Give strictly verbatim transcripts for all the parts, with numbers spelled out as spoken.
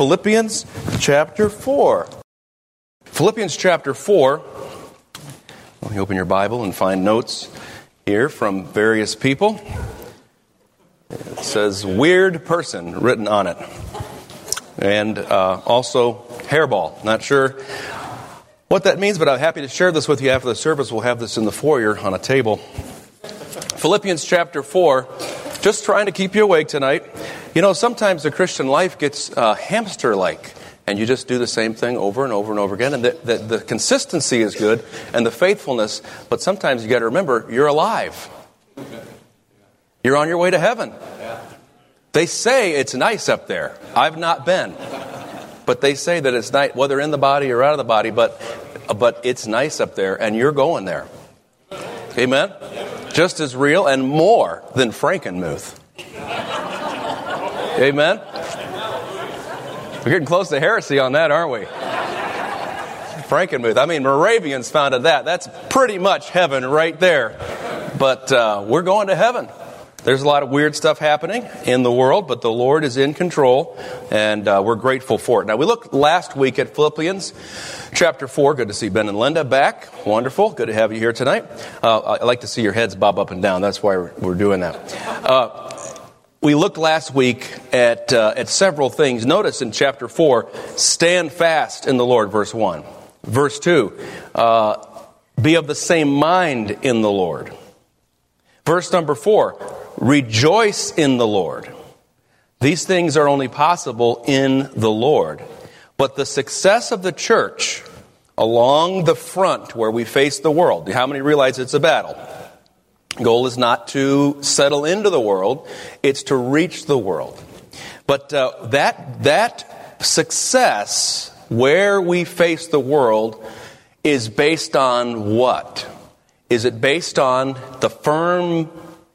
Philippians chapter four. Philippians chapter four. Let me open your Bible and find notes here from various people. It says weird person written on it. And uh, also hairball. Not sure what that means, but I'm happy to share this with you after the service. We'll have this in the foyer on a table. Philippians chapter four. Just trying to keep you awake tonight. You know, sometimes the Christian life gets uh, hamster-like, and you just do the same thing over and over and over again. And the, the, the consistency is good, and the faithfulness, but sometimes you got to remember, you're alive. You're on your way to heaven. They say it's nice up there. I've not been. But they say that it's nice, whether in the body or out of the body, but, but it's nice up there, and you're going there. Amen? Just as real and more than Frankenmuth. Amen? We're getting close to heresy on that, aren't we? Frankenmuth. I mean, Moravians founded that. That's pretty much heaven right there. But uh, we're going to heaven. There's a lot of weird stuff happening in the world, but the Lord is in control, and uh, we're grateful for it. Now, we looked last week at Philippians chapter four. Good to see Ben and Linda back. Wonderful. Good to have you here tonight. Uh, I like to see your heads bob up and down. That's why we're, we're doing that. Uh, we looked last week at, uh, at several things. Notice in chapter four, stand fast in the Lord, verse one. Verse two, uh, be of the same mind in the Lord. Verse number four, rejoice in the Lord. These things are only possible in the Lord. But the success of the church along the front where we face the world, how many realize it's a battle? Goal is not to settle into the world, it's to reach the world. But uh, that that success where we face the world is based on what? Is it based on the firm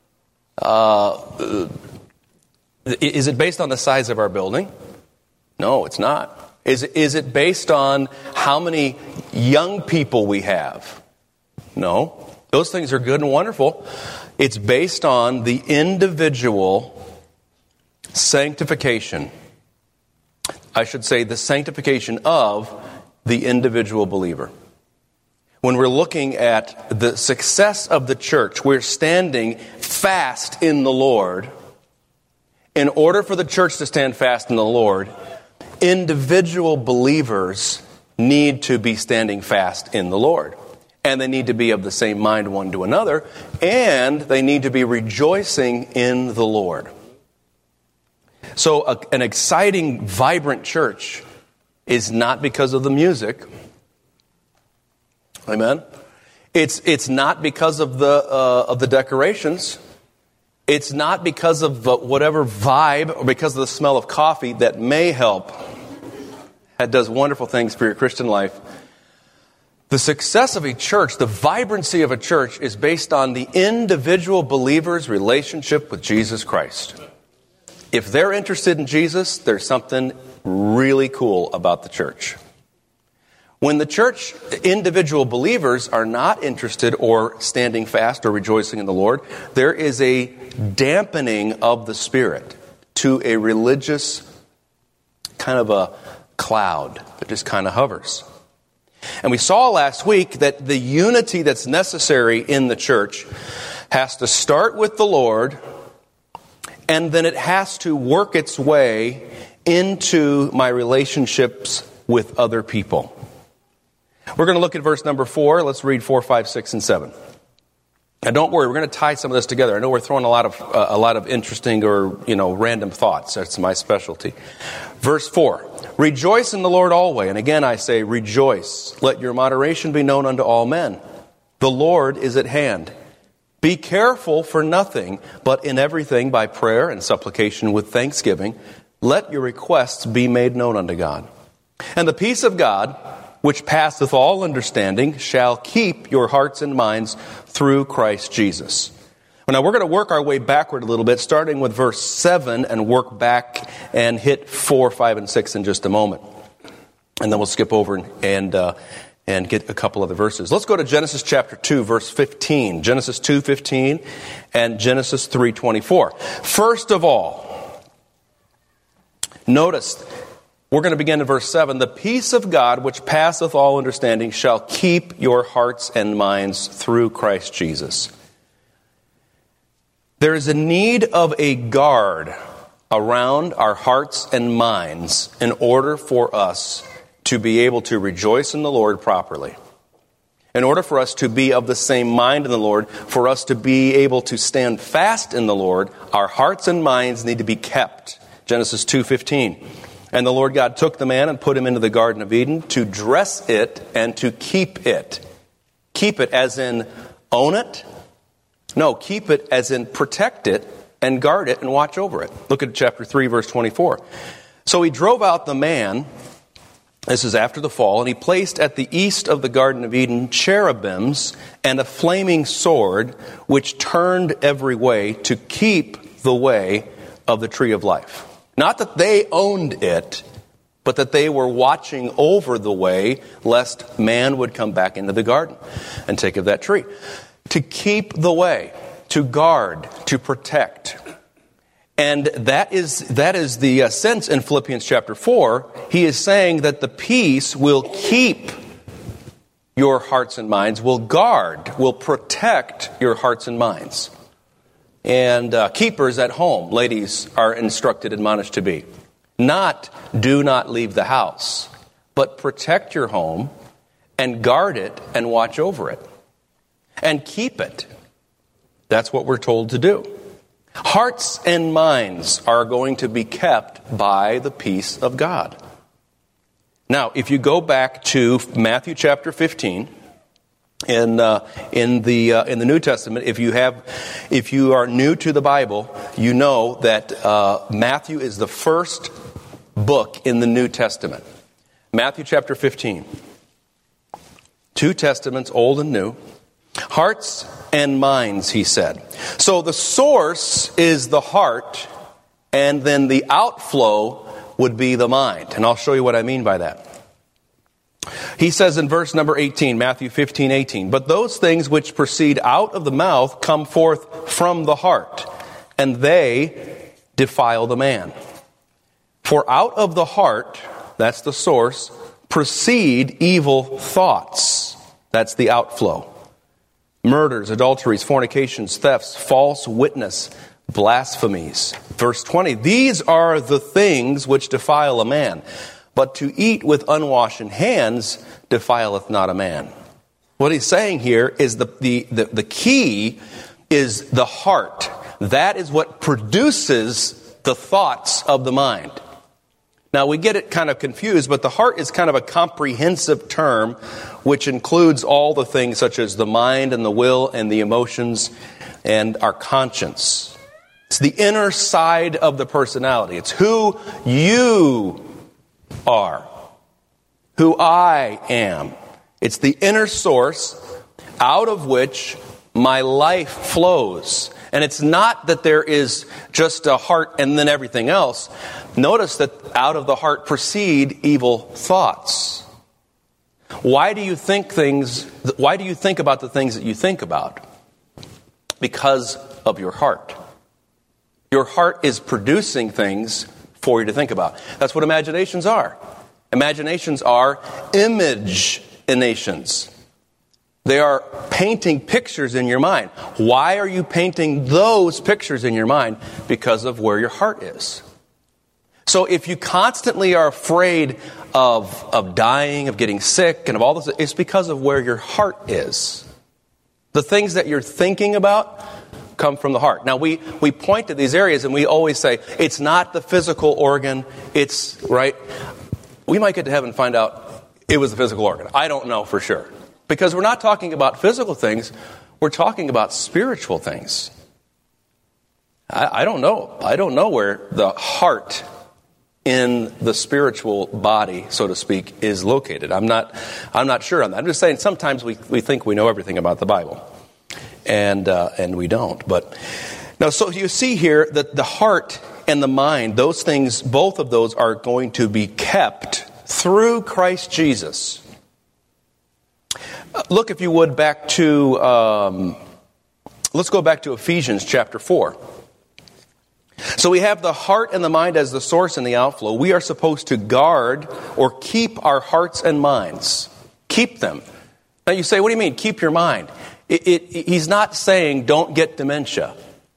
Uh, is it based on the size of our building? No, it's not. Is, is it based on how many young people we have? No. Those things are good and wonderful. It's based on the individual sanctification. I should say the sanctification of the individual believer. When we're looking at the success of the church, we're standing fast in the Lord. In order for the church to stand fast in the Lord, individual believers need to be standing fast in the Lord. And they need to be of the same mind one to another. And they need to be rejoicing in the Lord. So a, an exciting, vibrant church is not because of the music. Amen. It's it's not because of the uh, of the decorations. It's not because of the, whatever vibe or because of the smell of coffee that may help. That does wonderful things for your Christian life. The success of a church, the vibrancy of a church, is based on the individual believer's relationship with Jesus Christ. If they're interested in Jesus, there's something really cool about the church. When the church, individual believers are not interested or standing fast or rejoicing in the Lord, there is a dampening of the Spirit to a religious kind of a cloud that just kind of hovers. And we saw last week that the unity that's necessary in the church has to start with the Lord, and then it has to work its way into my relationships with other people. We're going to look at verse number four. Let's read four, five, six, and seven. And don't worry, we're going to tie some of this together. I know we're throwing a lot of uh, a lot of interesting or you know random thoughts. That's my specialty. Verse four: rejoice in the Lord always. And again, I say, rejoice. Let your moderation be known unto all men. The Lord is at hand. Be careful for nothing, but in everything by prayer and supplication with thanksgiving, let your requests be made known unto God. And the peace of God, which passeth all understanding, shall keep your hearts and minds through Christ Jesus. Well, now, we're going to work our way backward a little bit, starting with verse seven, and work back and hit four, five, and six in just a moment. And then we'll skip over and and, uh, and get a couple other verses. Let's go to Genesis chapter two, verse fifteen. Genesis two fifteen and Genesis three twenty-four. First of all, notice We're going to begin in verse seven. The peace of God, which passeth all understanding, shall keep your hearts and minds through Christ Jesus. There is a need of a guard around our hearts and minds in order for us to be able to rejoice in the Lord properly. In order for us to be of the same mind in the Lord, for us to be able to stand fast in the Lord, our hearts and minds need to be kept. Genesis two fifteen. And the Lord God took the man and put him into the Garden of Eden to dress it and to keep it. Keep it as in own it? No, keep it as in protect it and guard it and watch over it. Look at chapter three, verse twenty-four. So he drove out the man, this is after the fall, and he placed at the east of the Garden of Eden cherubims and a flaming sword, which turned every way to keep the way of the tree of life. Not that they owned it, but that they were watching over the way, lest man would come back into the garden and take of that tree. To keep the way, to guard, to protect. And that is that is the uh, sense in Philippians chapter four. He is saying that the peace will keep your hearts and minds, will guard, will protect your hearts and minds. And uh, keepers at home, ladies, are instructed, admonished to be. Not, do not leave the house, but protect your home and guard it and watch over it. And keep it. That's what we're told to do. Hearts and minds are going to be kept by the peace of God. Now, if you go back to Matthew chapter fifteen, in uh, in the uh, in the New Testament, if you have, if you are new to the Bible, you know that uh, Matthew is the first book in the New Testament. Matthew chapter fifteen. Two testaments, Old and New. Hearts and minds, he said. So the source is the heart, and then the outflow would be the mind. And I'll show you what I mean by that. He says in verse number eighteen, Matthew fifteen, eighteen, but those things which proceed out of the mouth come forth from the heart, and they defile the man. For out of the heart, that's the source, proceed evil thoughts. That's the outflow. Murders, adulteries, fornications, thefts, false witness, blasphemies. Verse twenty, these are the things which defile a man, but to eat with unwashen hands defileth not a man. What he's saying here is the, the, the, the key is the heart. That is what produces the thoughts of the mind. Now, we get it kind of confused, but the heart is kind of a comprehensive term which includes all the things such as the mind and the will and the emotions and our conscience. It's the inner side of the personality. It's who you are, who I am. It's the inner source out of which my life flows. And it's not that there is just a heart and then everything else. Notice that out of the heart proceed evil thoughts. Why do you think things, why do you think about the things that you think about? Because of your heart. Your heart is producing things for you to think about. That's what imaginations are. Imaginations are imaginations. They are painting pictures in your mind. Why are you painting those pictures in your mind? Because of where your heart is. So if you constantly are afraid of, of dying, of getting sick, and of all this, it's because of where your heart is. The things that you're thinking about come from the heart. Now, we, we point to these areas and we always say, it's not the physical organ, it's, right? We might get to heaven and find out it was the physical organ. I don't know for sure. Because we're not talking about physical things, we're talking about spiritual things. I, I don't know. I don't know where the heart in the spiritual body, so to speak, is located. I'm not I'm not sure on that. I'm just saying sometimes we, we think we know everything about the Bible. And uh, and we don't. But now, so you see here that the heart and the mind, those things, both of those are going to be kept through Christ Jesus. Look, if you would, back to, um, let's go back to Ephesians chapter four. So we have the heart and the mind as the source and the outflow. We are supposed to guard or keep our hearts and minds. Keep them. Now you say, what do you mean, keep your mind? It, it, he's not saying don't get dementia.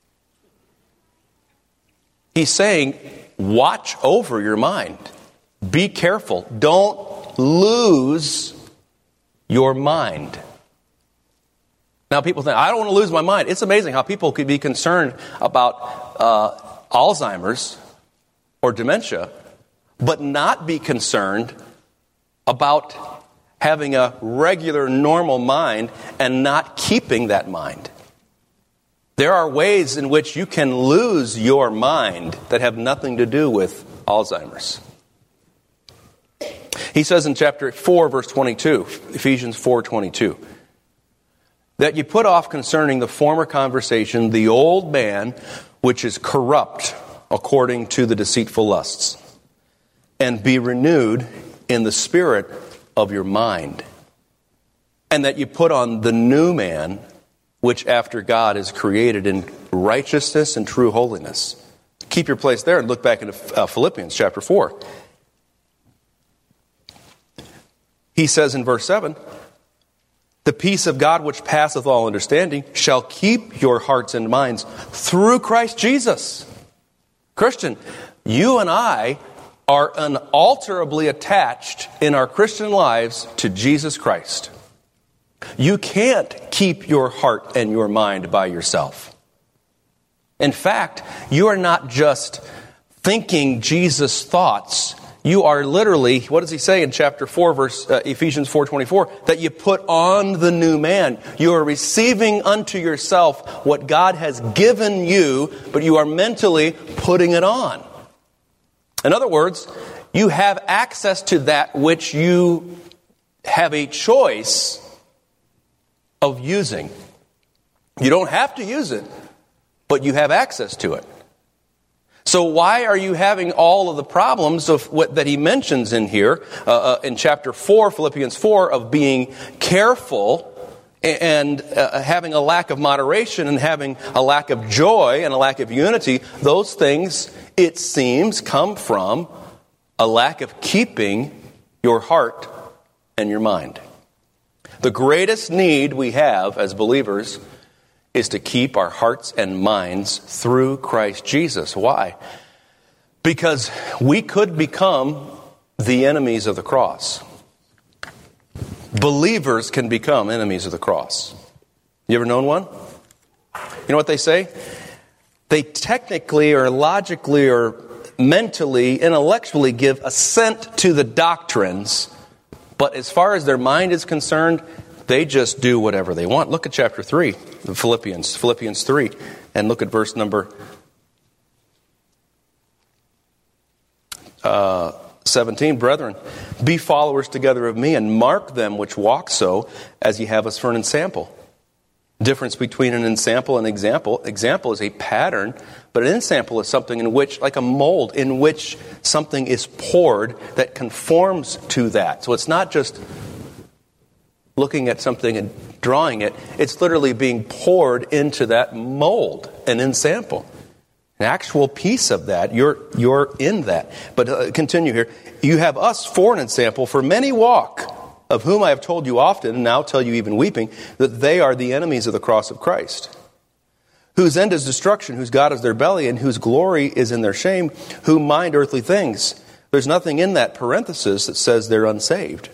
He's saying watch over your mind. Be careful. Don't lose your mind. Now people think, I don't want to lose my mind. It's amazing how people could be concerned about uh, Alzheimer's or dementia, but not be concerned about having a regular, normal mind and not keeping that mind. There are ways in which you can lose your mind that have nothing to do with Alzheimer's. He says in chapter four, verse twenty-two, Ephesians four twenty-two, that you put off concerning the former conversation the old man, which is corrupt according to the deceitful lusts, and be renewed in the spirit of your mind, and that you put on the new man, which after God is created in righteousness and true holiness. Keep your place there and look back into uh, Philippians chapter four. He says in verse seven, the peace of God which passeth all understanding shall keep your hearts and minds through Christ Jesus. Christian, you and I are unalterably attached in our Christian lives to Jesus Christ. You can't keep your heart and your mind by yourself. In fact, you are not just thinking Jesus' thoughts. You are literally, what does he say in chapter four, verse uh, Ephesians four twenty-four? That you put on the new man. You are receiving unto yourself what God has given you, but you are mentally putting it on. In other words, you have access to that which you have a choice of using. You don't have to use it, but you have access to it. So why are you having all of the problems of what that he mentions in here, uh, uh, in chapter four, Philippians four, of being careful and uh, having a lack of moderation and having a lack of joy and a lack of unity? Those things, it seems, come from a lack of keeping your heart and your mind. The greatest need we have as believers is to keep our hearts and minds through Christ Jesus. Why? Because we could become the enemies of the cross. Believers can become enemies of the cross. You ever known one? You know what they say? They technically or logically or mentally, intellectually give assent to the doctrines, but as far as their mind is concerned, they just do whatever they want. Look at chapter three of Philippians, Philippians three, and look at verse number uh, seventeen. Brethren, be followers together of me, and mark them which walk so, as ye have us for an ensample. Difference between an ensample and example. Example is a pattern, but an ensample is something in which, like a mold, in which something is poured that conforms to that. So it's not just looking at something and drawing it. It's literally being poured into that mold, an ensample. An actual piece of that. You're you're in that. But uh, continue here. You have us for an ensample, for many walk, of whom I have told you often, and now tell you even weeping, that they are the enemies of the cross of Christ, whose end is destruction, whose God is their belly, and whose glory is in their shame, who mind earthly things. There's nothing in that parenthesis that says they're unsaved.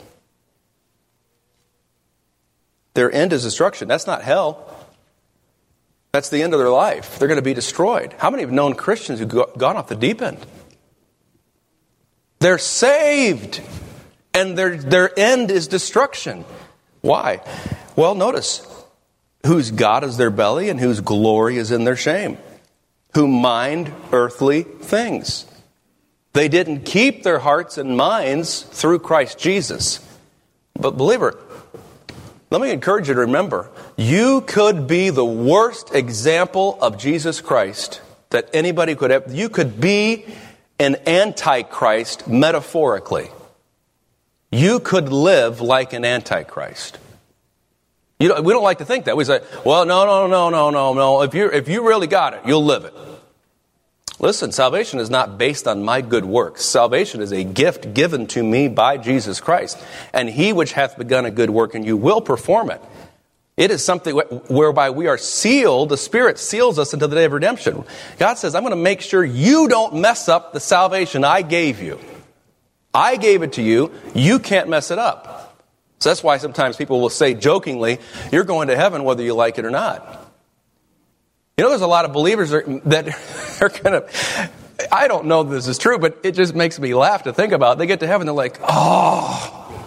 Their end is destruction. That's not hell. That's the end of their life. They're going to be destroyed. How many have known Christians who've gone off the deep end? They're saved, and their, their end is destruction. Why? Well, notice, whose God is their belly and whose glory is in their shame, who mind earthly things. They didn't keep their hearts and minds through Christ Jesus. But believer, let me encourage you to remember, you could be the worst example of Jesus Christ that anybody could have. You could be an antichrist metaphorically. You could live like an antichrist. You know, we don't like to think that. We say, well, no, no, no, no, no, no. If you if you really got it, you'll live it. Listen, salvation is not based on my good works. Salvation is a gift given to me by Jesus Christ. And he which hath begun a good work in you will perform it. It is something whereby we are sealed. The Spirit seals us until the day of redemption. God says, I'm going to make sure you don't mess up the salvation I gave you. I gave it to you. You can't mess it up. So that's why sometimes people will say jokingly, you're going to heaven whether you like it or not. You know, there's a lot of believers that are kind of, I don't know if this is true, but it just makes me laugh to think about it. They get to heaven, they're like, oh,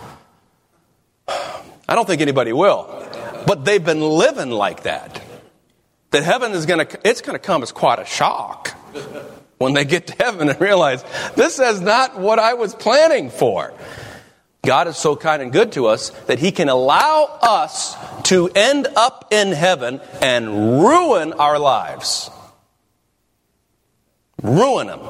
I don't think anybody will. But they've been living like that. That heaven is going to, it's going to come as quite a shock when they get to heaven and realize, this is not what I was planning for. God is so kind and good to us that he can allow us to end up in heaven and ruin our lives. Ruin them.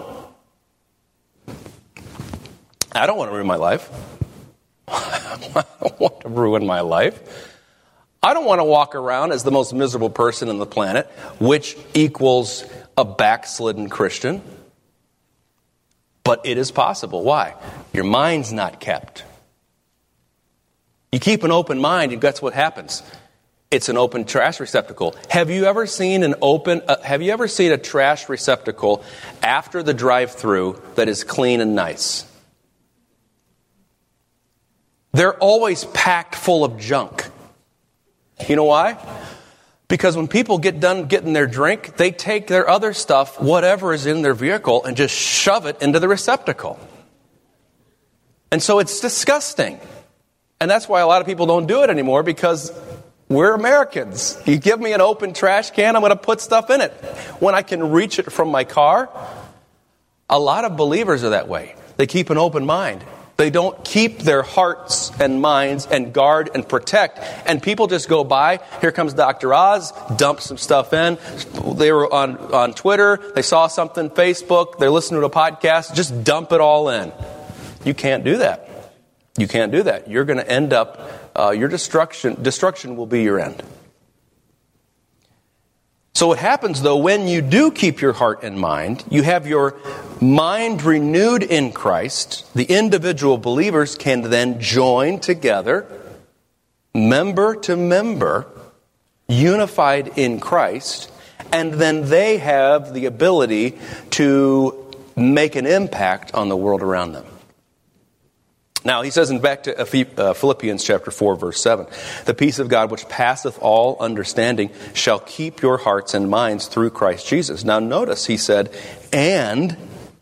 I don't want to ruin my life. I don't want to ruin my life. I don't want to walk around as the most miserable person on the planet, which equals a backslidden Christian. But it is possible. Why? Your mind's not kept. You keep an open mind, and that's what happens. It's an open trash receptacle. Have you ever seen an open? Uh, have you ever seen a trash receptacle after the drive-through that is clean and nice? They're always packed full of junk. You know why? Because when people get done getting their drink, they take their other stuff, whatever is in their vehicle, and just shove it into the receptacle. And so it's disgusting. And that's why a lot of people don't do it anymore, because we're Americans. You give me an open trash can, I'm going to put stuff in it. When I can reach it from my car, a lot of believers are that way. They keep an open mind. They don't keep their hearts and minds and guard and protect. And people just go by. Here comes Doctor Oz, dump some stuff in. They were on, on Twitter. They saw something, Facebook. They're listening to a podcast. Just dump it all in. You can't do that. You can't do that. You're going to end up, uh, your destruction, destruction will be your end. So what happens, though, when you do keep your heart and mind, you have your mind renewed in Christ. The individual believers can then join together, member to member, unified in Christ, and then they have the ability to make an impact on the world around them. Now, he says in back to Philippians chapter four, verse seven, the peace of God which passeth all understanding shall keep your hearts and minds through Christ Jesus. Now, notice he said, and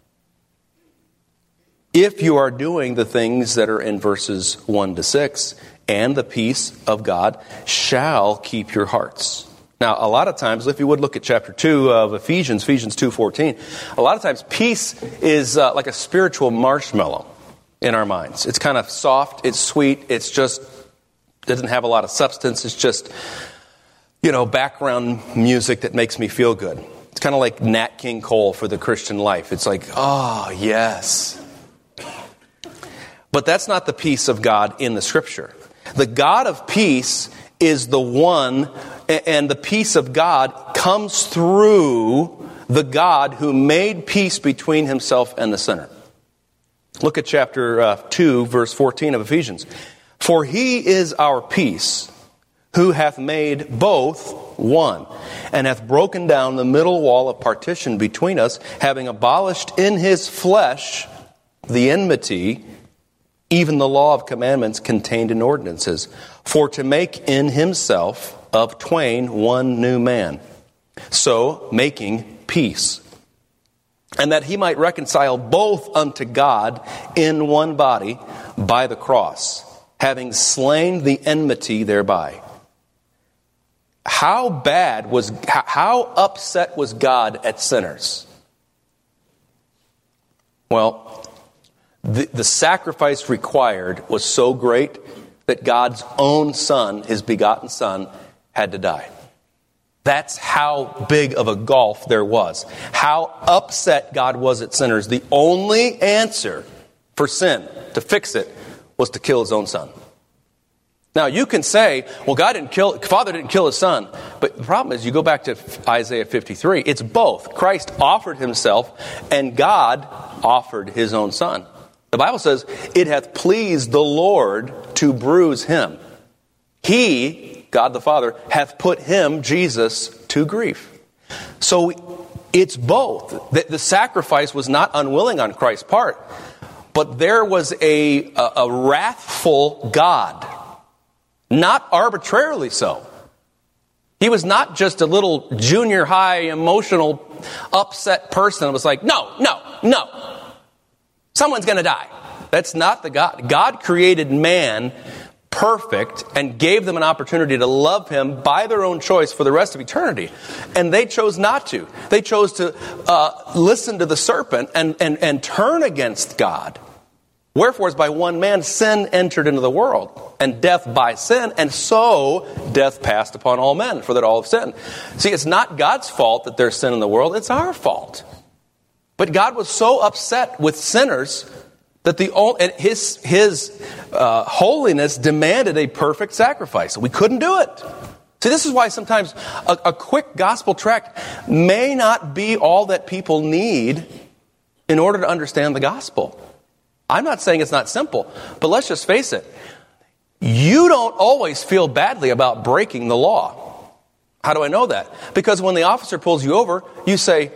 if you are doing the things that are in verses one to six, and the peace of God shall keep your hearts. Now, a lot of times, if you would look at chapter two of Ephesians, Ephesians two fourteen, a lot of times peace is uh, like a spiritual marshmallow in our minds. It's kind of soft, it's sweet, it's just, doesn't have a lot of substance. It's just, you know, background music that makes me feel good. It's kind of like Nat King Cole for the Christian life. It's like, oh, yes. But that's not the peace of God in the Scripture. The God of peace is the one, and the peace of God comes through the God who made peace between himself and the sinner. Look at chapter uh, two, verse fourteen of Ephesians. For he is our peace, who hath made both one, and hath broken down the middle wall of partition between us, having abolished in his flesh the enmity, even the law of commandments contained in ordinances, for to make in himself of twain one new man, so making peace. And that he might reconcile both unto God in one body by the cross, having slain the enmity thereby. How bad was, how upset was God at sinners? Well, the, the sacrifice required was so great that God's own Son, his begotten Son, had to die. That's how big of a gulf there was. How upset God was at sinners. The only answer for sin, to fix it, was to kill his own Son. Now, you can say, well, God didn't kill, Father didn't kill his son. But the problem is, you go back to Isaiah fifty-three. It's both. Christ offered himself, and God offered his own son. The Bible says, it hath pleased the Lord to bruise him. He, God the Father, hath put him, Jesus, to grief. So it's both. The, the sacrifice was not unwilling on Christ's part, but there was a, a, a wrathful God. Not arbitrarily so. He was not just a little junior high emotional upset person that was like, no, no, no. Someone's going to die. That's not the God. God created man perfect and gave them an opportunity to love him by their own choice for the rest of eternity. And they chose not to. They chose to uh, listen to the serpent and, and, and turn against God. Wherefore, as by one man sin entered into the world, and death by sin, and so death passed upon all men, for that all have sinned. See, it's not God's fault that there's sin in the world, it's our fault. But God was so upset with sinners that the his, his uh, holiness demanded a perfect sacrifice. We couldn't do it. See, this is why sometimes a, a quick gospel tract may not be all that people need in order to understand the gospel. I'm not saying it's not simple, but let's just face it. You don't always feel badly about breaking the law. How do I know that? Because when the officer pulls you over, you say,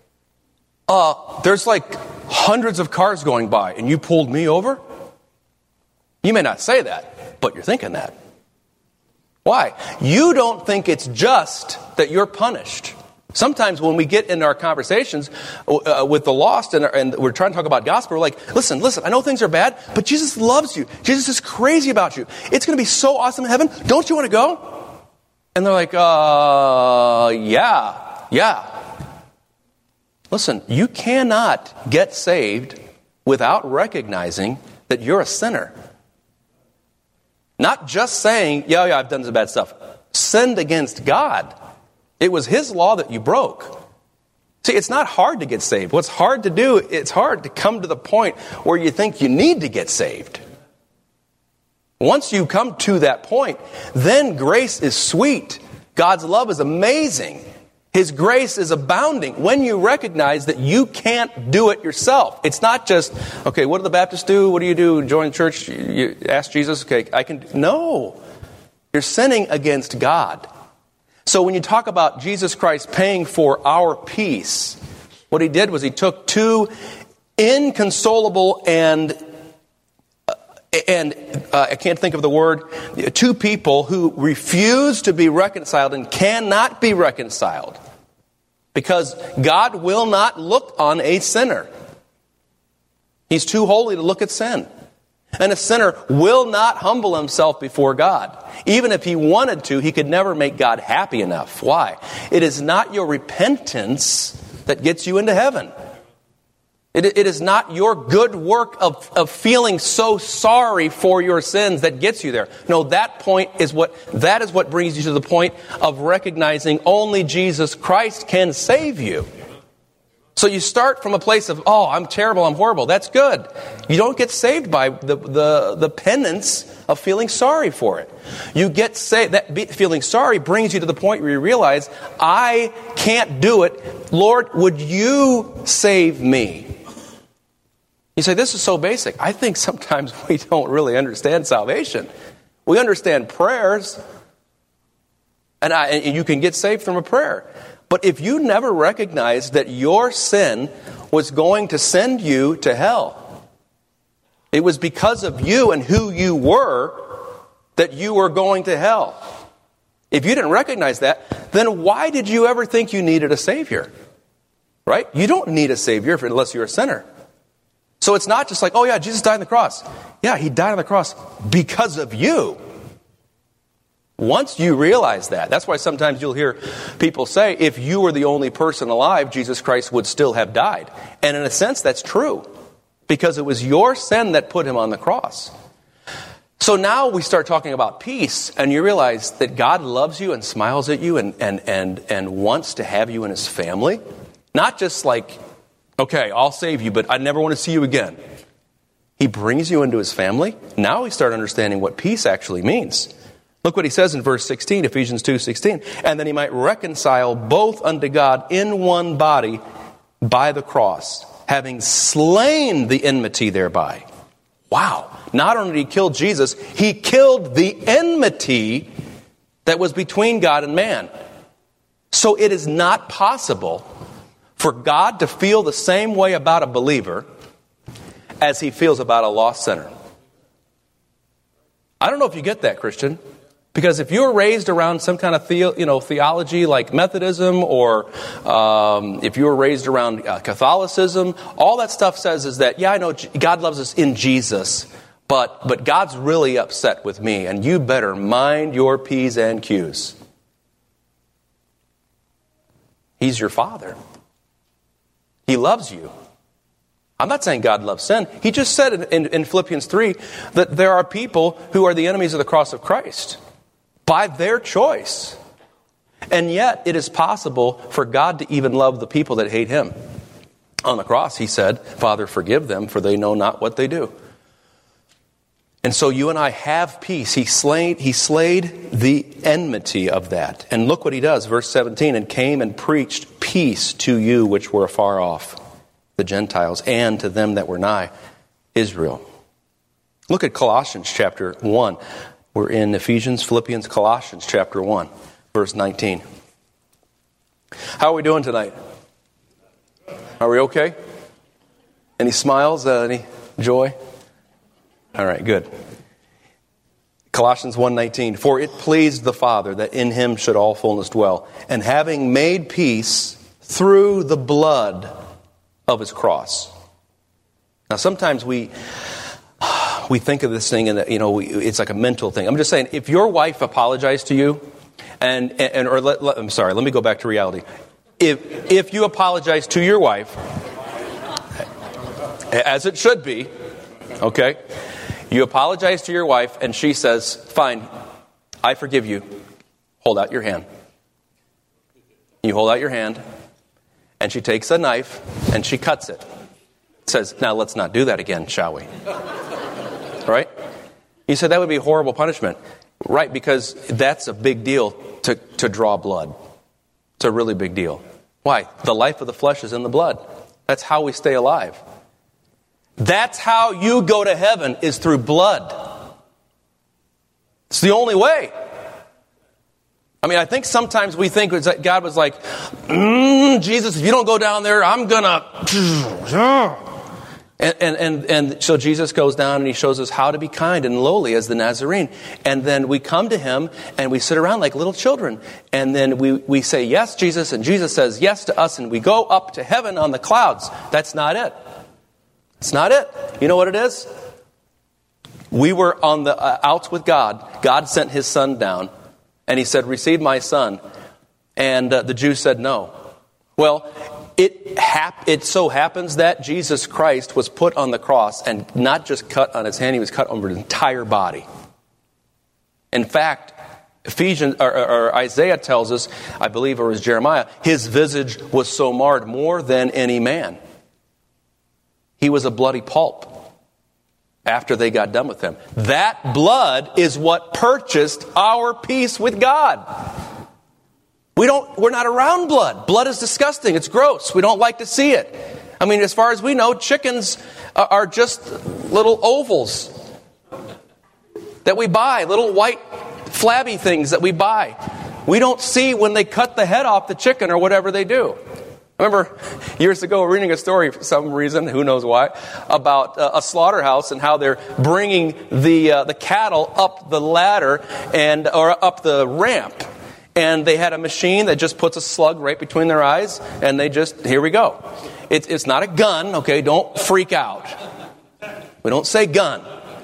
uh, there's like hundreds of cars going by and you pulled me over? You may not say that, but you're thinking that. Why? You don't think it's just that you're punished. Sometimes when we get into our conversations uh, with the lost and, and we're trying to talk about gospel, we're like, listen, listen, I know things are bad, but Jesus loves you. Jesus is crazy about you. It's going to be so awesome in heaven. Don't you want to go? And they're like, uh, yeah, yeah. Listen, you cannot get saved without recognizing that you're a sinner. Not just saying, yeah, yeah, I've done some bad stuff. Sinned against God. It was his law that you broke. See, it's not hard to get saved. What's hard to do, it's hard to come to the point where you think you need to get saved. Once you come to that point, then grace is sweet. God's love is amazing. His grace is abounding when you recognize that you can't do it yourself. It's not just, okay, what do the Baptists do? What do you do? Join the church? You ask Jesus, okay, I can. No. You're sinning against God. So when you talk about Jesus Christ paying for our peace, what he did was he took two inconsolable and, uh, and uh, I can't think of the word, two people who refuse to be reconciled and cannot be reconciled because God will not look on a sinner. He's too holy to look at sin. And a sinner will not humble himself before God. Even if he wanted to, he could never make God happy enough. Why? It is not your repentance that gets you into heaven. It, it is not your good work of, of feeling so sorry for your sins that gets you there. No, that point is what, that is what brings you to the point of recognizing only Jesus Christ can save you. So you start from a place of, oh, I'm terrible, I'm horrible. That's good. You don't get saved by the, the, the penance of feeling sorry for it. You get saved, that be, feeling sorry brings you to the point where you realize, I can't do it. Lord, would you save me? You say, this is so basic. I think sometimes we don't really understand salvation. We understand prayers, and, I, and you can get saved from a prayer. But if you never recognized that your sin was going to send you to hell, it was because of you and who you were that you were going to hell. If you didn't recognize that, then why did you ever think you needed a Savior? Right? You don't need a Savior unless you're a sinner. So it's not just like, oh yeah, Jesus died on the cross. Yeah, he died on the cross because of you. Once you realize that, that's why sometimes you'll hear people say, if you were the only person alive, Jesus Christ would still have died. And in a sense, that's true. Because it was your sin that put him on the cross. So now we start talking about peace, and you realize that God loves you and smiles at you and, and, and, and wants to have you in his family. Not just like, okay, I'll save you, but I never want to see you again. He brings you into his family. Now we start understanding what peace actually means. Look what he says in verse sixteen, Ephesians two sixteen. And then he might reconcile both unto God in one body by the cross, having slain the enmity thereby. Wow. Not only did he kill Jesus, he killed the enmity that was between God and man. So it is not possible for God to feel the same way about a believer as he feels about a lost sinner. I don't know if you get that, Christian. Because if you were raised around some kind of the, you know, theology like Methodism, or um, if you were raised around uh, Catholicism, all that stuff says is that, yeah, I know God loves us in Jesus, but but God's really upset with me, and you better mind your P's and Q's. He's your Father. He loves you. I'm not saying God loves sin. He just said in, in, in Philippians three that there are people who are the enemies of the cross of Christ. By their choice. And yet, it is possible for God to even love the people that hate him. On the cross, he said, Father, forgive them, for they know not what they do. And so you and I have peace. He slayed, he slayed the enmity of that. And look what he does, verse seventeen, and came and preached peace to you which were afar off, the Gentiles, and to them that were nigh, Israel. Look at Colossians chapter one. We're in Ephesians, Philippians, Colossians chapter one, verse nineteen. How are we doing tonight? Are we okay? Any smiles? Uh, any joy? All right, good. Colossians one nineteen. For it pleased the Father that in him should all fullness dwell, and having made peace through the blood of his cross. Now sometimes we... We think of this thing, and you know, we, it's like a mental thing. I'm just saying, if your wife apologized to you, and and or let, let, I'm sorry, let me go back to reality. If if you apologize to your wife, as it should be, okay, you apologize to your wife, and she says, "Fine, I forgive you." Hold out your hand. You hold out your hand, and she takes a knife and she cuts it. Says, "Now let's not do that again, shall we?" Right? You said that would be a horrible punishment. Right, because that's a big deal to, to draw blood. It's a really big deal. Why? The life of the flesh is in the blood. That's how we stay alive. That's how you go to heaven, is through blood. It's the only way. I mean, I think sometimes we think that God was like, mm, Jesus, if you don't go down there, I'm gonna... And, and and and so Jesus goes down and he shows us how to be kind and lowly as the Nazarene. And then we come to him and we sit around like little children. And then we, we say, yes, Jesus. And Jesus says yes to us. And we go up to heaven on the clouds. That's not it. It's not it. You know what it is? We were on the uh, outs with God. God sent his son down. And he said, receive my son. And uh, the Jews said no. Well, It hap- it so happens that Jesus Christ was put on the cross, and not just cut on his hand, he was cut over his entire body. In fact, Ephesians or, or Isaiah tells us, I believe it was Jeremiah, his visage was so marred more than any man. He was a bloody pulp after they got done with him. That blood is what purchased our peace with God. We don't, we're not around blood. Blood is disgusting. It's gross. We don't like to see it. I mean, as far as we know, chickens are just little ovals that we buy, little white flabby things that we buy. We don't see when they cut the head off the chicken or whatever they do. I remember years ago reading a story for some reason, who knows why, about a slaughterhouse and how they're bringing the uh, the cattle up the ladder and or up the ramp. And they had a machine that just puts a slug right between their eyes, and they just, here we go. It, it's not a gun, okay? Don't freak out. We don't say gun.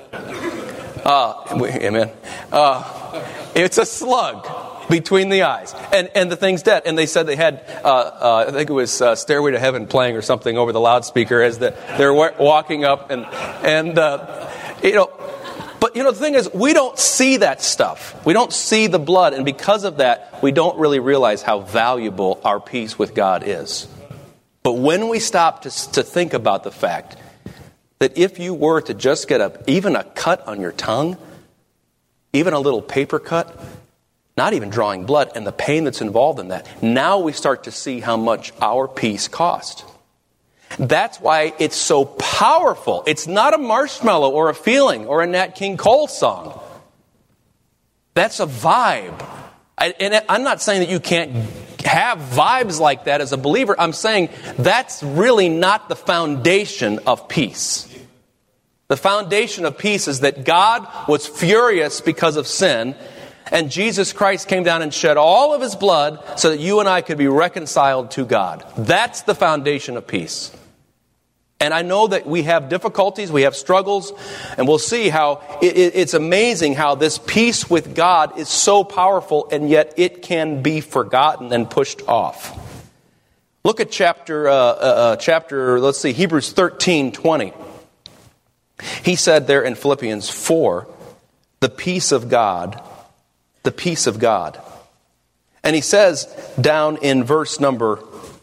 Uh, we, amen. Uh, it's a slug between the eyes, and and the thing's dead. And they said they had, uh, uh, I think it was uh, Stairway to Heaven playing or something over the loudspeaker as the, they're wa- walking up, and and uh, you know. But, you know, the thing is, we don't see that stuff. We don't see the blood. And because of that, we don't really realize how valuable our peace with God is. But when we stop to, to think about the fact that if you were to just get a, even a cut on your tongue, even a little paper cut, not even drawing blood, and the pain that's involved in that, now we start to see how much our peace cost. That's why it's so powerful. It's not a marshmallow or a feeling or a Nat King Cole song. That's a vibe. I, and I'm not saying that you can't have vibes like that as a believer. I'm saying that's really not the foundation of peace. The foundation of peace is that God was furious because of sin, and Jesus Christ came down and shed all of his blood so that you and I could be reconciled to God. That's the foundation of peace. And I know that we have difficulties, we have struggles, and we'll see how it, it, it's amazing how this peace with God is so powerful, and yet it can be forgotten and pushed off. Look at chapter, uh, uh, chapter, let's see, Hebrews thirteen twenty. He said there in Philippians four, the peace of God, the peace of God. And he says down in verse number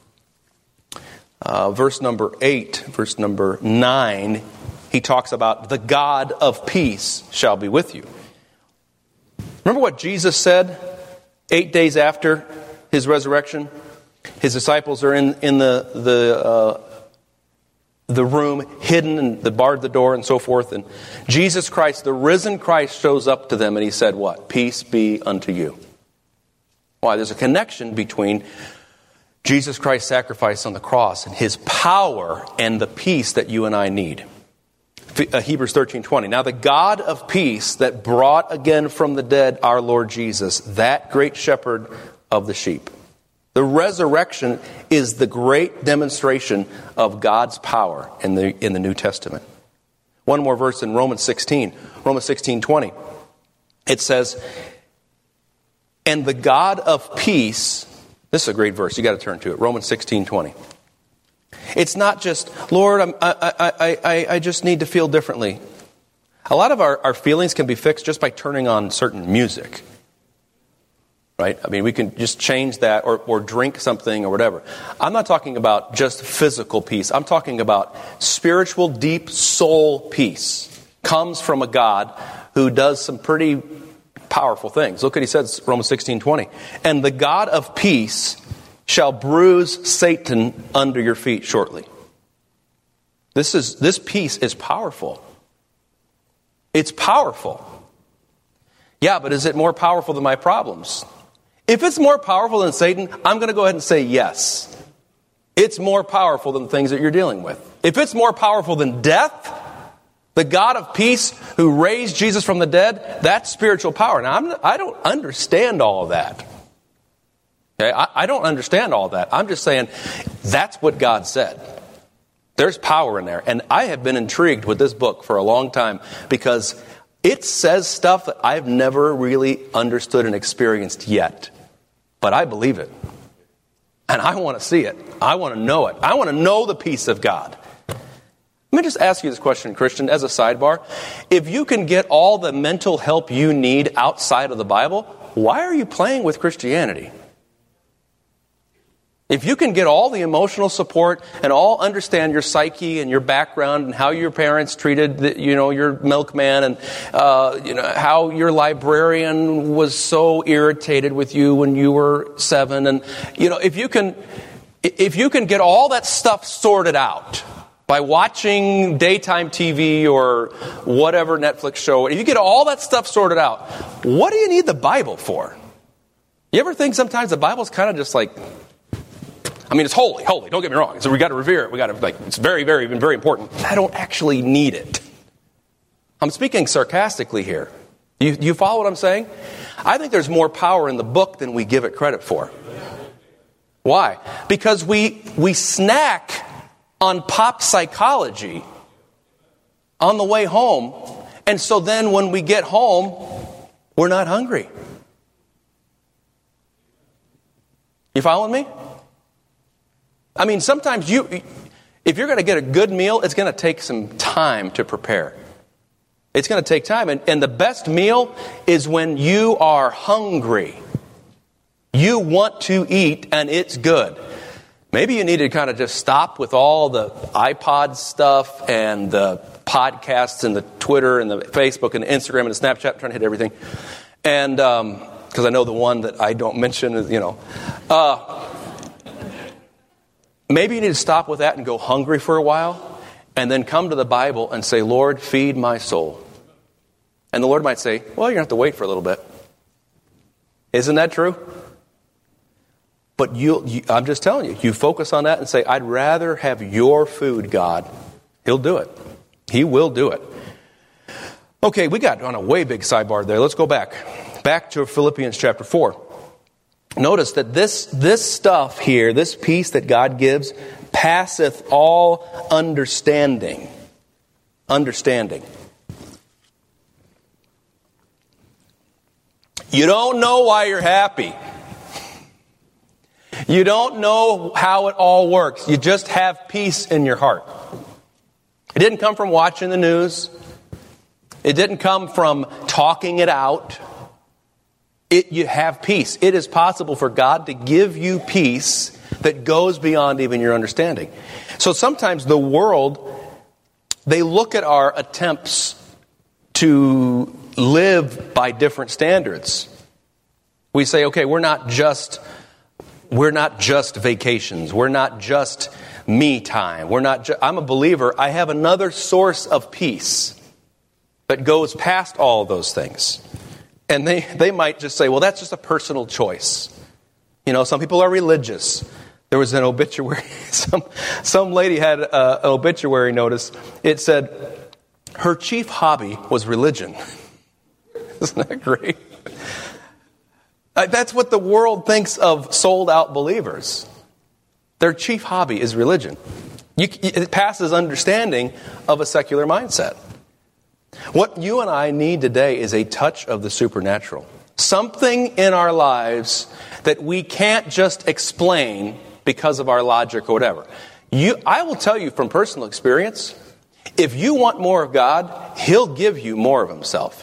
Uh, verse number eight, verse number nine, he talks about the God of peace shall be with you. Remember what Jesus said eight days after his resurrection? His disciples are in, in the the uh, the room, hidden, and they barred the door and so forth. And Jesus Christ, the risen Christ, shows up to them and he said what? Peace be unto you. Why? There's a connection between Jesus Christ's sacrifice on the cross and his power and the peace that you and I need. Hebrews thirteen twenty. Now the God of peace that brought again from the dead our Lord Jesus, that great shepherd of the sheep. The resurrection is the great demonstration of God's power in the in the New Testament. One more verse in Romans sixteen. Romans sixteen twenty. It says, and the God of peace. This is a great verse. You got to turn to it. Romans sixteen twenty. It's not just, Lord, I'm, I, I, I, I just need to feel differently. A lot of our, our feelings can be fixed just by turning on certain music. Right? I mean, we can just change that or, or drink something or whatever. I'm not talking about just physical peace. I'm talking about spiritual, deep soul peace. Comes from a God who does some pretty powerful things. Look what he says, Romans sixteen twenty. And the God of peace shall bruise Satan under your feet shortly. This is this peace is powerful. It's powerful. Yeah, but is it more powerful than my problems? If it's more powerful than Satan, I'm going to go ahead and say yes. It's more powerful than the things that you're dealing with. If it's more powerful than death, the God of peace who raised Jesus from the dead, that's spiritual power. Now, I'm, I don't understand all of that. Okay? I, I don't understand all of that. I'm just saying that's what God said. There's power in there. And I have been intrigued with this book for a long time because it says stuff that I've never really understood and experienced yet. But I believe it. And I want to see it. I want to know it. I want to know the peace of God. Let me just ask you this question, Christian, as a sidebar. If you can get all the mental help you need outside of the Bible, why are you playing with Christianity? If you can get all the emotional support and all understand your psyche and your background and how your parents treated, the, you know, your milkman and uh, you know how your librarian was so irritated with you when you were seven, and you know if you can, if you can get all that stuff sorted out by watching daytime T V or whatever Netflix show, if you get all that stuff sorted out, what do you need the Bible for? You ever think sometimes the Bible's kind of just like, I mean, it's holy, holy, don't get me wrong. So we got to revere it. We got to, like, it's very, very, very important. I don't actually need it. I'm speaking sarcastically here. You, you follow what I'm saying? I think there's more power in the book than we give it credit for. Why? Because we we snack on pop psychology on the way home. And so then when we get home, we're not hungry. You following me? I mean, sometimes you, if you're going to get a good meal, it's going to take some time to prepare. It's going to take time. And, and the best meal is when you are hungry. You want to eat and it's good. Maybe you need to kind of just stop with all the iPod stuff and the podcasts and the Twitter and the Facebook and the Instagram and the Snapchat. I'm trying to hit everything. And um, because I know the one that I don't mention is, you know. Uh, maybe you need to stop with that and go hungry for a while and then come to the Bible and say, Lord, feed my soul. And the Lord might say, well, you're going to have to wait for a little bit. Isn't that true? But you, you, I'm just telling you, you focus on that and say, I'd rather have your food, God. He'll do it. He will do it. Okay, we got on a way big sidebar there. Let's go back. Back to Philippians chapter four. Notice that this, this stuff here, this peace that God gives, passeth all understanding. Understanding. You don't know why you're happy. You don't know how it all works. You just have peace in your heart. It didn't come from watching the news. It didn't come from talking it out. It, you have peace. It is possible for God to give you peace that goes beyond even your understanding. So sometimes the world, they look at our attempts to live by different standards. We say, okay, we're not just we're not just vacations. We're not just me time. We're not. Ju- I'm a believer. I have another source of peace that goes past all of those things. And they, they might just say, well, that's just a personal choice. You know, some people are religious. There was an obituary. Some some lady had a, an obituary notice. It said her chief hobby was religion. Isn't that great? That's what the world thinks of sold-out believers. Their chief hobby is religion. You, it passes understanding of a secular mindset. What you and I need today is a touch of the supernatural. Something in our lives that we can't just explain because of our logic or whatever. You, I will tell you from personal experience, if you want more of God, He'll give you more of Himself.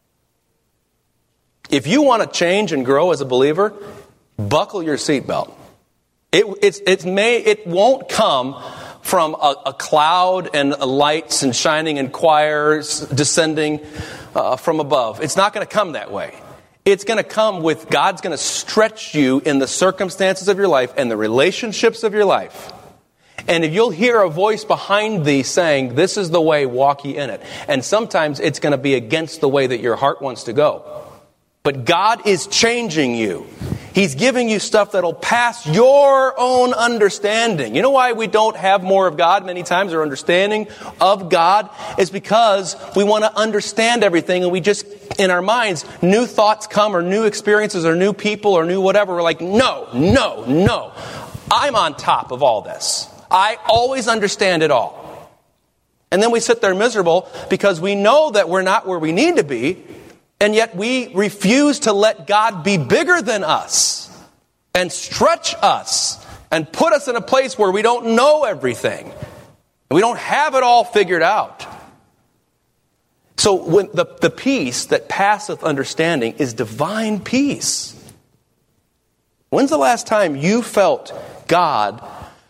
If you want to change and grow as a believer, buckle your seatbelt. It, it's, it, may, it won't come from a, a cloud and lights and shining and choirs descending uh, from above. It's not going to come that way. It's going to come with God's going to stretch you in the circumstances of your life and the relationships of your life. And if you'll hear a voice behind thee saying, this is the way, walk ye in it. And sometimes it's going to be against the way that your heart wants to go. But God is changing you. He's giving you stuff that'll pass your own understanding. You know why we don't have more of God many times, or understanding of God? Is because we want to understand everything, and we just, in our minds, new thoughts come, or new experiences, or new people, or new whatever. We're like, no, no, no. I'm on top of all this. I always understand it all. And then we sit there miserable because we know that we're not where we need to be. And yet we refuse to let God be bigger than us and stretch us and put us in a place where we don't know everything. We don't have it all figured out. So when the, the peace that passeth understanding is divine peace. When's the last time you felt God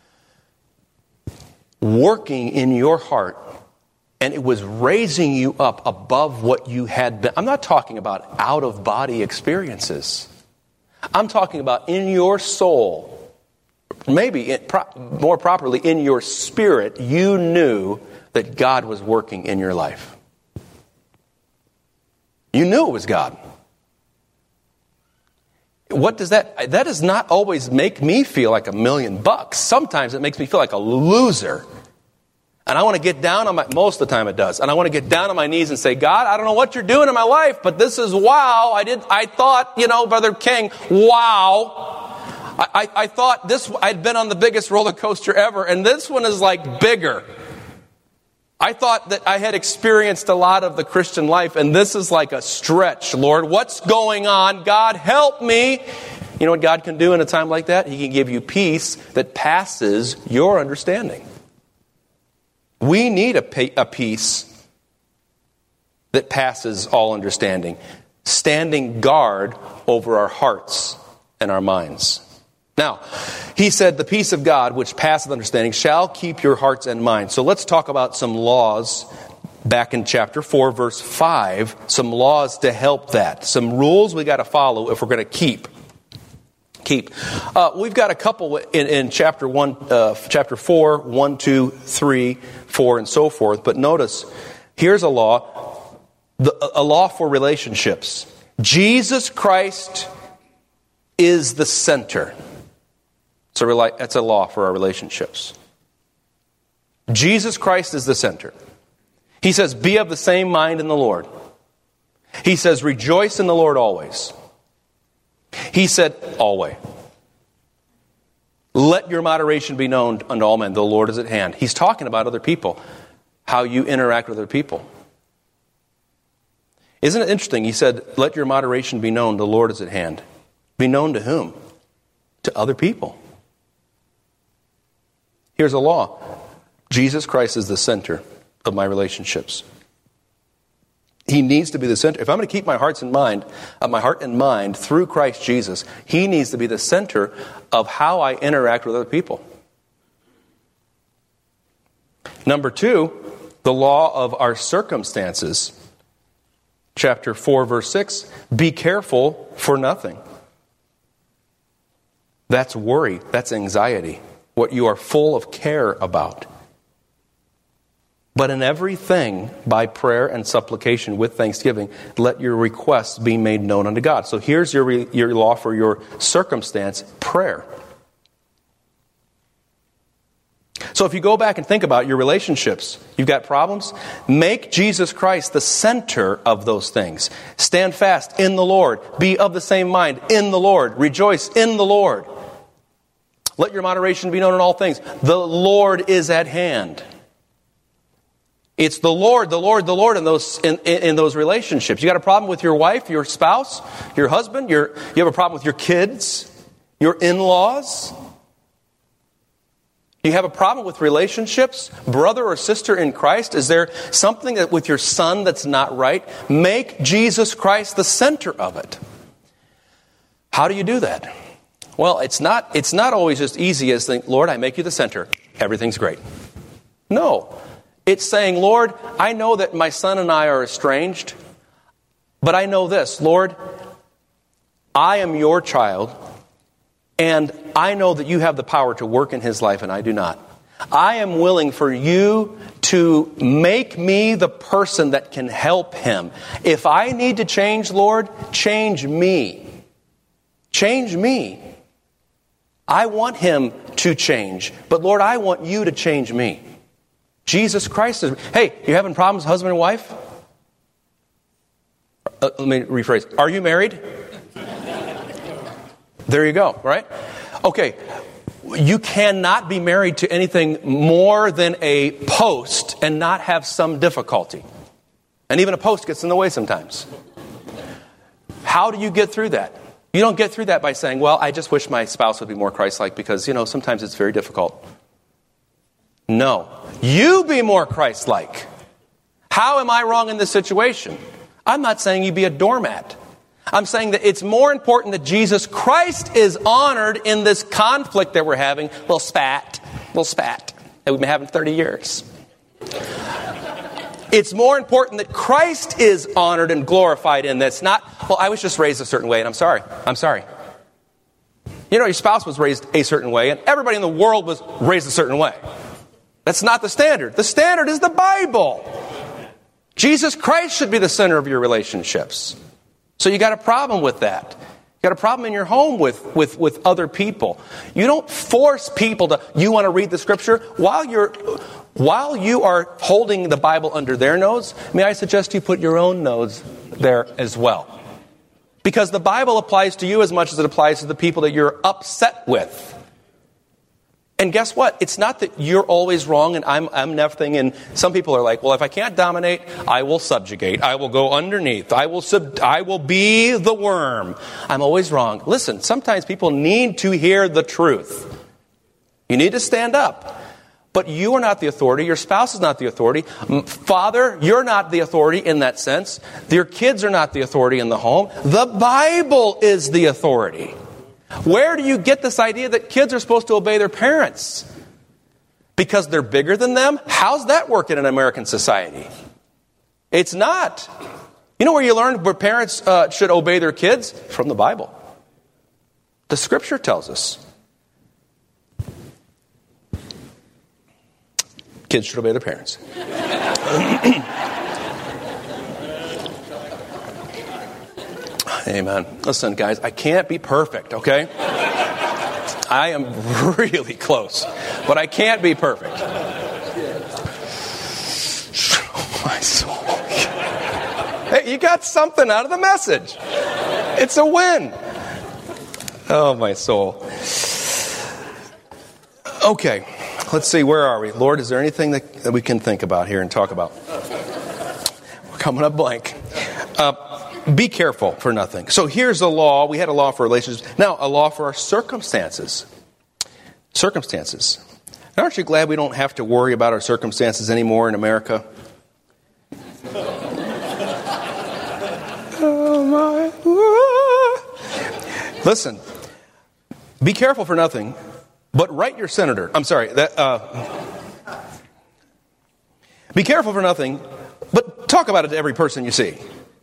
working in your heart? And it was raising you up above what you had been. I'm not talking about out-of-body experiences. I'm talking about in your soul, maybe it, pro- more properly, in your spirit, you knew that God was working in your life. You knew it was God. What does that, that does not always make me feel like a million bucks. Sometimes it makes me feel like a loser. And I want to get down on my, most of the time it does. And I want to get down on my knees and say, God, I don't know what you're doing in my life, but this is wow. I did, I thought, you know, Brother King, wow. I, I, I thought this, I'd been on the biggest roller coaster ever, and this one is like bigger. I thought that I had experienced a lot of the Christian life, and this is like a stretch, Lord. What's going on? God, help me. You know what God can do in a time like that? He can give you peace that passes your understanding. We need a, a peace that passes all understanding, standing guard over our hearts and our minds. Now, he said, the peace of God, which passeth understanding, shall keep your hearts and minds. So let's talk about some laws back in chapter four, verse five, some laws to help that. Some rules we got to follow if we're going to keep. Keep. Uh, we've got a couple in, in chapter one, uh, chapter four, one, two, three, four, and so forth. But notice, here's a law, the, a law for relationships. Jesus Christ is the center. So that's a law for our relationships. Jesus Christ is the center. He says, be of the same mind in the Lord. He says, rejoice in the Lord always. He said, always. Let your moderation be known unto all men. The Lord is at hand. He's talking about other people, how you interact with other people. Isn't it interesting? He said, let your moderation be known. The Lord is at hand. Be known to whom? To other people. Here's a law. Jesus Christ is the center of my relationships. He needs to be the center. If I'm going to keep my hearts and mind, uh, my heart and mind through Christ Jesus, He needs to be the center of how I interact with other people. Number two, the law of our circumstances. Chapter four, verse six, be careful for nothing. That's worry. That's anxiety. What you are full of care about. But in everything, by prayer and supplication with thanksgiving, let your requests be made known unto God. So here's your, your law for your circumstance, prayer. So if you go back and think about your relationships, you've got problems, make Jesus Christ the center of those things. Stand fast in the Lord. Be of the same mind in the Lord. Rejoice in the Lord. Let your moderation be known in all things. The Lord is at hand. It's the Lord, the Lord, the Lord in those in, in, in those relationships. You got a problem with your wife, your spouse, your husband, your you have a problem with your kids, your in-laws. You have a problem with relationships, brother or sister in Christ? Is there something that with your son that's not right? Make Jesus Christ the center of it. How do you do that? Well, it's not it's not always just easy as think, Lord, I make you the center. Everything's great. No. It's saying, Lord, I know that my son and I are estranged, but I know this, Lord, I am your child, and I know that you have the power to work in his life, and I do not. I am willing for you to make me the person that can help him. If I need to change, Lord, change me. Change me. I want him to change, but Lord, I want you to change me. Jesus Christ is... Hey, you having problems, husband and wife? Uh, let me rephrase. Are you married? There you go, right? Okay, you cannot be married to anything more than a post and not have some difficulty. And even a post gets in the way sometimes. How do you get through that? You don't get through that by saying, well, I just wish my spouse would be more Christ-like because, you know, sometimes it's very difficult. No. You be more Christ-like. How am I wrong in this situation? I'm not saying you be a doormat. I'm saying that it's more important that Jesus Christ is honored in this conflict that we're having. Little spat. Little spat. That we've been having thirty years. It's more important that Christ is honored and glorified in this. Not, well, I was just raised a certain way and I'm sorry. I'm sorry. You know, your spouse was raised a certain way and everybody in the world was raised a certain way. That's not the standard. The standard is the Bible. Jesus Christ should be the center of your relationships. So you got a problem with that. You got a problem in your home with, with, with other people. You don't force people to, you want to read the scripture while you're, while you are holding the Bible under their nose. May I suggest you put your own nose there as well. Because the Bible applies to you as much as it applies to the people that you're upset with. And guess what? It's not that you're always wrong and I'm I'm nothing. And some people are like, well, if I can't dominate, I will subjugate. I will go underneath. I will sub. I will be the worm. I'm always wrong. Listen, sometimes people need to hear the truth. You need to stand up. But you are not the authority. Your spouse is not the authority. Father, you're not the authority in that sense. Your kids are not the authority in the home. The Bible is the authority. Where do you get this idea that kids are supposed to obey their parents? Because they're bigger than them? How's that working in American society? It's not. You know where you learn where parents uh, should obey their kids? From the Bible. The Scripture tells us. Kids should obey their parents. Amen. Listen, guys, I can't be perfect, okay? I am really close, but I can't be perfect. Oh, my soul. Hey, you got something out of the message. It's a win. Oh, my soul. Okay, let's see, where are we? Lord, is there anything that, that we can think about here and talk about? We're coming up blank. Uh, be careful for nothing. So here's a law. We had a law for relationships. Now, a law for our circumstances. Circumstances. Aren't you glad we don't have to worry about our circumstances anymore in America? Oh, my. Listen, be careful for nothing, but write your senator. I'm sorry. That, uh, be careful for nothing, but talk about it to every person you see.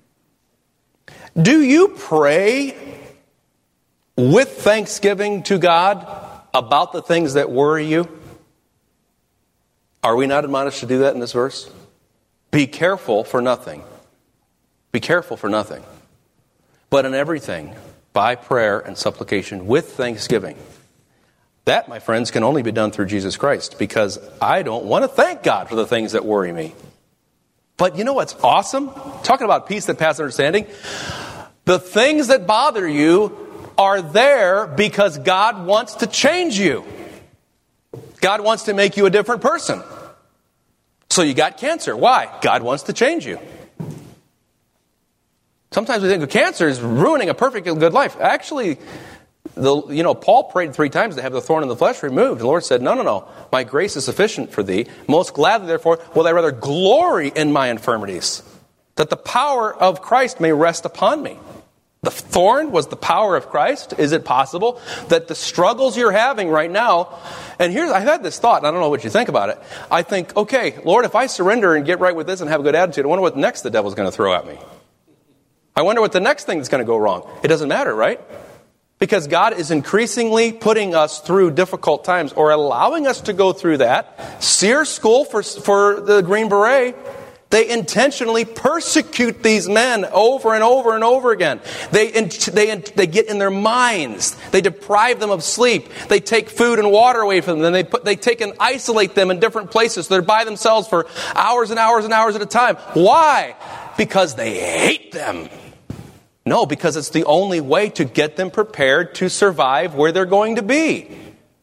Do you pray with thanksgiving to God about the things that worry you? Are we not admonished to do that in this verse? Be careful for nothing. Be careful for nothing. But in everything, by prayer and supplication with thanksgiving. That, my friends, can only be done through Jesus Christ, because I don't want to thank God for the things that worry me. But you know what's awesome? Talking about peace that passes understanding. The things that bother you are there because God wants to change you. God wants to make you a different person. So you got cancer. Why? God wants to change you. Sometimes we think cancer is ruining a perfect good life. Actually, the, you know, Paul prayed three times to have the thorn in the flesh removed. The Lord said, no, no, no. My grace is sufficient for thee. Most gladly, therefore, will I rather glory in my infirmities, that the power of Christ may rest upon me. The thorn was the power of Christ. Is it possible that the struggles you're having right now, and here's, I've had this thought, and I don't know what you think about it. I think, okay, Lord, if I surrender and get right with this and have a good attitude, I wonder what next the devil's going to throw at me. I wonder what the next thing that's going to go wrong. It doesn't matter, right? Because God is increasingly putting us through difficult times, or allowing us to go through that. Sears School for, for the Green Beret, they intentionally persecute these men over and over and over again. They, they, they get in their minds. They deprive them of sleep. They take food and water away from them. Then they put, they take and isolate them in different places. So they're by themselves for hours and hours and hours at a time. Why? Because they hate them. No, because it's the only way to get them prepared to survive where they're going to be.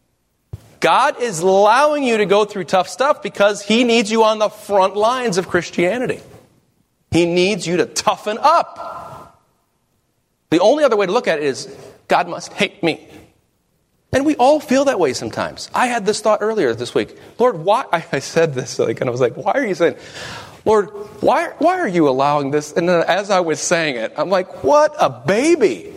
God is allowing you to go through tough stuff because He needs you on the front lines of Christianity. He needs you to toughen up. The only other way to look at it is, God must hate me. And we all feel that way sometimes. I had this thought earlier this week. Lord, why? I said this, like, and I was like, why are you saying, Lord, why, why are you allowing this? And then as I was saying it, I'm like, what a baby.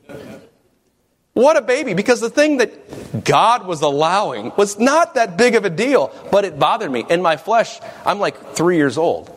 What a baby. Because the thing that God was allowing was not that big of a deal, but it bothered me. In my flesh, I'm like three years old.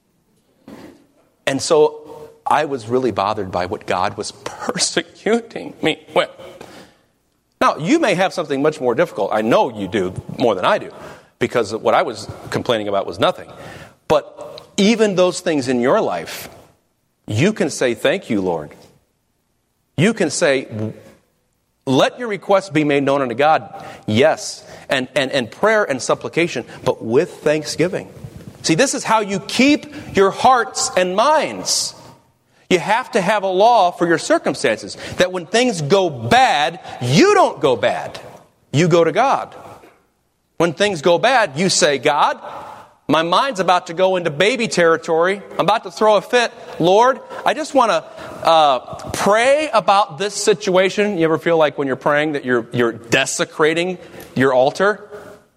And so I was really bothered by what God was persecuting me with. Now, you may have something much more difficult. I know you do more than I do, because what I was complaining about was nothing. But even those things in your life, you can say, thank you, Lord. You can say, let your requests be made known unto God, yes, and, and, and prayer and supplication, but with thanksgiving. See, this is how you keep your hearts and minds. You have to have a law for your circumstances, that when things go bad, you don't go bad. You go to God. When things go bad, you say, God, my mind's about to go into baby territory. I'm about to throw a fit. Lord, I just want to uh, pray about this situation. You ever feel like when you're praying that you're you're desecrating your altar?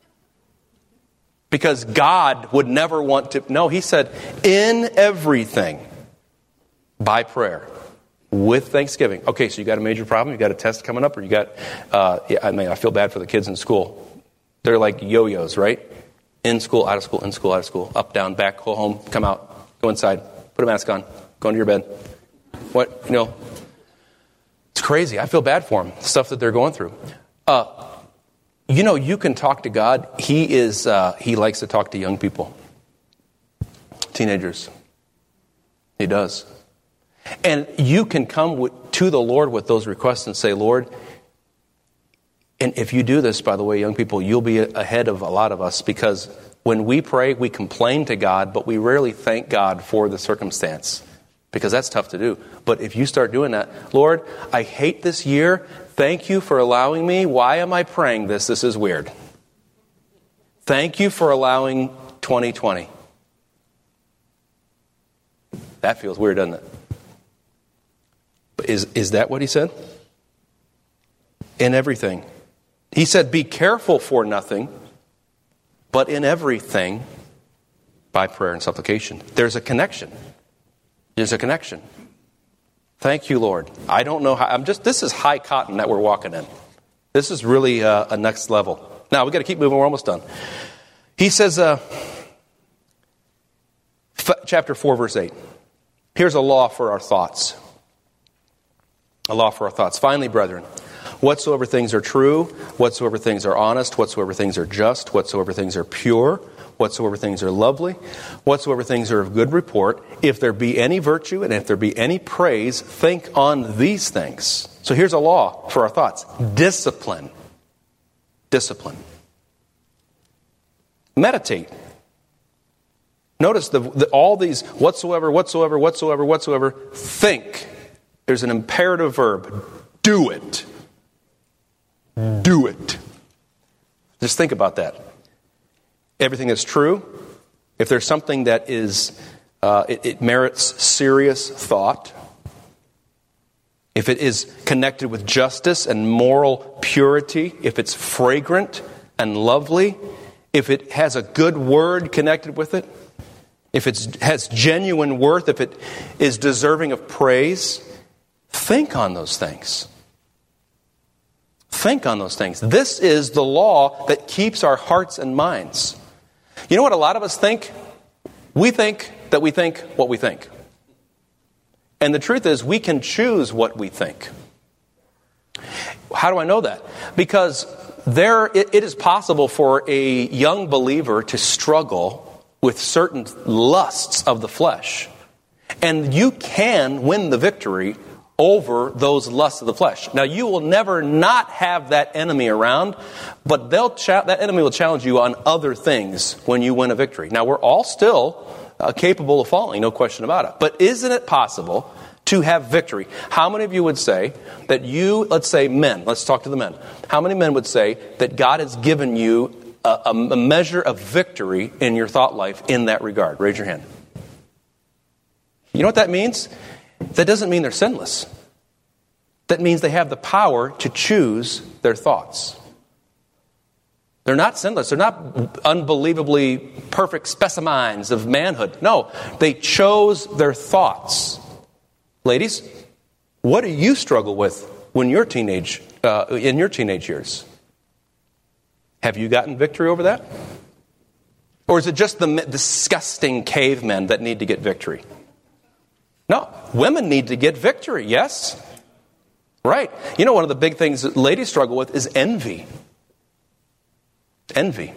Because God would never want to. No, He said, in everything, by prayer, with thanksgiving. Okay, so you got a major problem. You got a test coming up, or you got. Uh, yeah, I mean, I feel bad for the kids in school. They're like yo-yos, right? In school, out of school, in school, out of school, up, down, back, go home, come out. Go inside. Put a mask on. Go into your bed. What? You know, it's crazy. I feel bad for them, the stuff that they're going through. Uh, you know, you can talk to God. He is. Uh, he likes to talk to young people. Teenagers. He does. And you can come with, to the Lord with those requests and say, Lord, and if you do this, by the way, young people, you'll be ahead of a lot of us, because when we pray, we complain to God, but we rarely thank God for the circumstance, because that's tough to do. But if you start doing that, Lord, I hate this year. Thank you for allowing me. Why am I praying this? This is weird. Thank you for allowing twenty twenty. That feels weird, doesn't it? But is, is that what he said? In everything. He said, be careful for nothing, but in everything, by prayer and supplication. There's a connection. There's a connection. Thank you, Lord. I don't know how, I'm just, this is high cotton that we're walking in. This is really uh, a next level. Now, we got to keep moving. We're almost done. He says, uh, f- chapter four, verse eight. Here's a law for our thoughts. A law for our thoughts. Finally, brethren, whatsoever things are true, whatsoever things are honest, whatsoever things are just, whatsoever things are pure, whatsoever things are lovely, whatsoever things are of good report, if there be any virtue and if there be any praise, think on these things. So here's a law for our thoughts. Discipline. Discipline. Meditate. Notice the, the, all these whatsoever, whatsoever, whatsoever, whatsoever, think. There's an imperative verb. Do it. Do it. Just think about that. Everything that's true, if there's something that is, uh, it, it merits serious thought, if it is connected with justice and moral purity, if it's fragrant and lovely, if it has a good word connected with it, if it has genuine worth, if it is deserving of praise, think on those things. Think on those things. This is the law that keeps our hearts and minds. You know what a lot of us think? We think that we think what we think. And the truth is, we can choose what we think. How do I know that? Because there, it, it is possible for a young believer to struggle with certain lusts of the flesh. And you can win the victory over those lusts of the flesh. Now, you will never not have that enemy around, but they'll cha- that enemy will challenge you on other things when you win a victory. Now, we're all still uh, capable of falling, no question about it. But isn't it possible to have victory? How many of you would say that you, let's say men, let's talk to the men. How many men would say that God has given you a, a measure of victory in your thought life in that regard? Raise your hand. You know what that means? That doesn't mean they're sinless. That means they have the power to choose their thoughts. They're not sinless. They're not unbelievably perfect specimens of manhood. No, they chose their thoughts. Ladies, what do you struggle with when you're teenage, uh, in your teenage years? Have you gotten victory over that? Or is it just the disgusting cavemen that need to get victory? No, women need to get victory, yes? Right. You know, one of the big things that ladies struggle with is envy. Envy.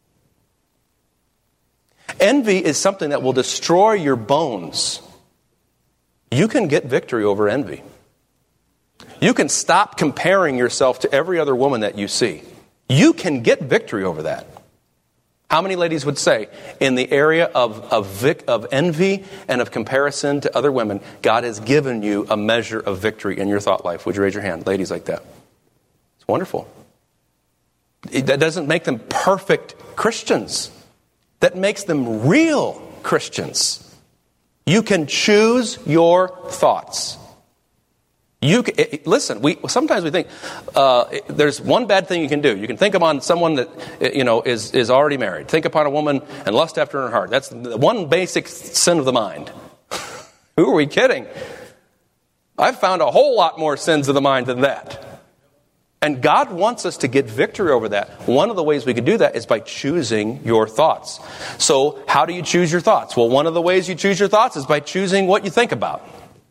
Envy is something that will destroy your bones. You can get victory over envy. You can stop comparing yourself to every other woman that you see. You can get victory over that. How many ladies would say, in the area of, of, vic, of envy and of comparison to other women, God has given you a measure of victory in your thought life? Would you raise your hand? Ladies like that. It's wonderful. It, that doesn't make them perfect Christians. That makes them real Christians. You can choose your thoughts. You can, it, listen. We sometimes we think uh, there's one bad thing you can do. You can think upon someone that you know is is already married. Think upon a woman and lust after her heart. That's the one basic sin of the mind. Who are we kidding? I've found a whole lot more sins of the mind than that. And God wants us to get victory over that. One of the ways we can do that is by choosing your thoughts. So how do you choose your thoughts? Well, one of the ways you choose your thoughts is by choosing what you think about.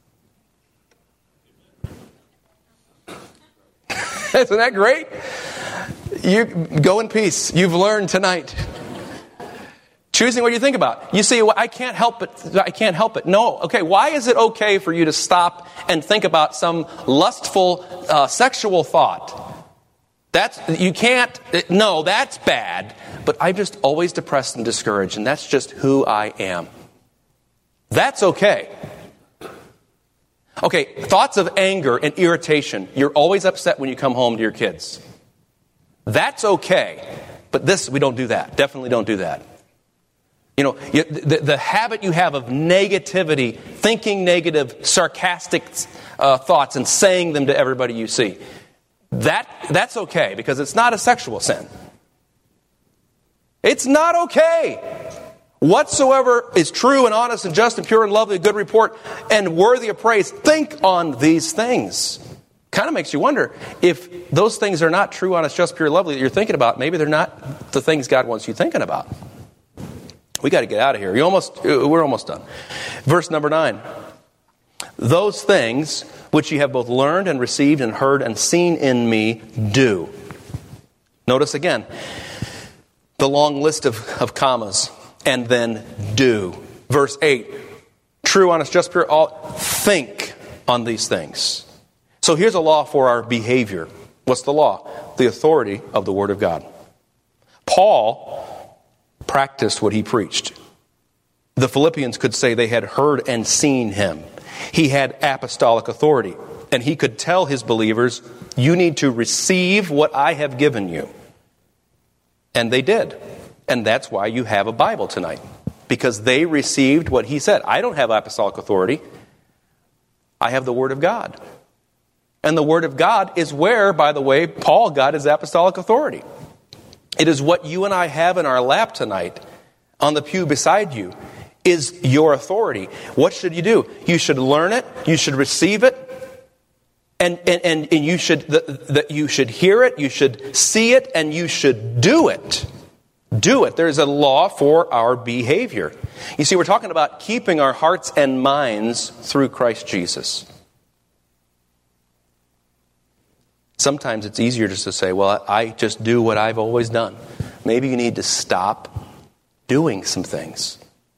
Isn't that great? You go in peace. You've learned tonight. Choosing what you think about. You say, well, I can't help it. I can't help it. No. Okay, why is it okay for you to stop and think about some lustful uh, sexual thought? That's, you can't, no, that's bad. But I'm just always depressed and discouraged, and that's just who I am. That's okay. Okay, thoughts of anger and irritation. You're always upset when you come home to your kids. That's okay. But this, we don't do that. Definitely don't do that. You know, the, the habit you have of negativity, thinking negative, sarcastic uh, thoughts and saying them to everybody you see, that that's okay because it's not a sexual sin. It's not okay. Whatsoever is true and honest and just and pure and lovely, a good report and worthy of praise, think on these things. Kind of makes you wonder if those things are not true, honest, just, pure, lovely that you're thinking about, maybe they're not the things God wants you thinking about. We got to get out of here. You almost, we're almost done. Verse number nine. Those things which ye have both learned and received and heard and seen in me, do. Notice again, the long list of, of commas. And then do. Verse eight. True, honest, just, pure, all. Think on these things. So here's a law for our behavior. What's the law? The authority of the Word of God. Paul practiced what he preached. The Philippians could say they had heard and seen him. He had apostolic authority. And he could tell his believers, you need to receive what I have given you. And they did. And that's why you have a Bible tonight. Because they received what he said. I don't have apostolic authority. I have the Word of God. And the Word of God is where, by the way, Paul got his apostolic authority. It is what you and I have in our lap tonight, on the pew beside you, is your authority. What should you do? You should learn it. You should receive it. And and, and, and you should the, the, you should hear it. You should see it. And you should do it. Do it. There's a law for our behavior. You see, we're talking about keeping our hearts and minds through Christ Jesus. Sometimes it's easier just to say, well, I just do what I've always done. Maybe you need to stop doing some things.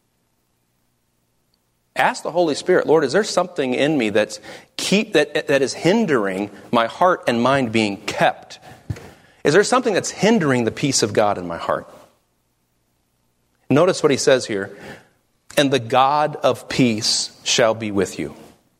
Ask the Holy Spirit, Lord, is there something in me that's keep that that is hindering my heart and mind being kept? Is there something that's hindering the peace of God in my heart? Notice what he says here. And the God of peace shall be with you.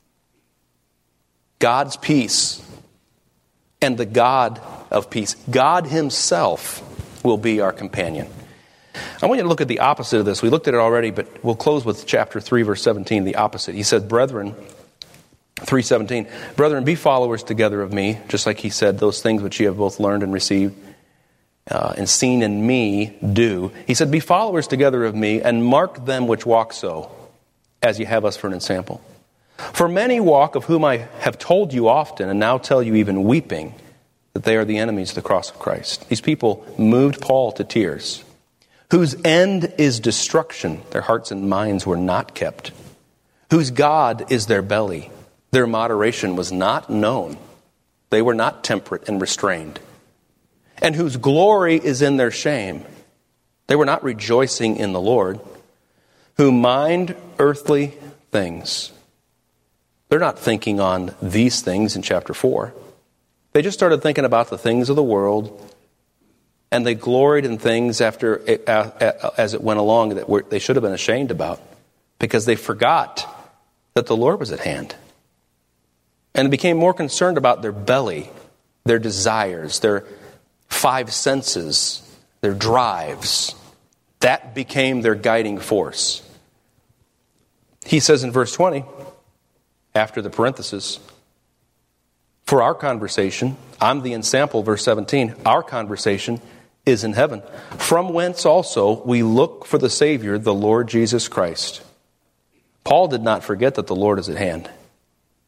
God's peace. And the God of peace, God himself, will be our companion. I want you to look at the opposite of this. We looked at it already, but we'll close with chapter three, verse seventeen, the opposite. He said, brethren, three seventeen, brethren, be followers together of me, just like he said, those things which ye have both learned and received uh, and seen in me, do. He said, be followers together of me, and mark them which walk so, as ye have us for an ensample. For many walk, of whom I have told you often, and now tell you even weeping, that they are the enemies of the cross of Christ. These people moved Paul to tears, whose end is destruction. Their hearts and minds were not kept. Whose God is their belly. Their moderation was not known. They were not temperate and restrained. And whose glory is in their shame. They were not rejoicing in the Lord. Who mind earthly things. They're not thinking on these things in chapter four. They just started thinking about the things of the world, and they gloried in things after it, uh, as it went along that were, they should have been ashamed about, because they forgot that the Lord was at hand. And they became more concerned about their belly, their desires, their five senses, their drives. That became their guiding force. He says in verse twenty, after the parenthesis, for our conversation, I'm the ensample, verse seventeen, our conversation is in heaven, from whence also we look for the Savior, the Lord Jesus Christ. Paul did not forget that the Lord is at hand.